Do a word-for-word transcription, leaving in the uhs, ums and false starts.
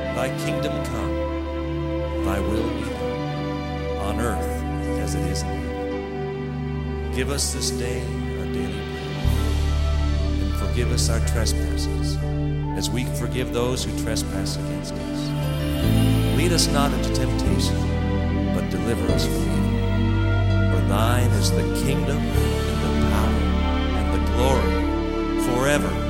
Thy kingdom come, thy will be done, on earth as it is in heaven. Give us this day our daily bread, and forgive us our trespasses, as we forgive those who trespass against us. Lead us not into temptation, but deliver us from evil. For thine is the kingdom, and the power, and the glory, forever.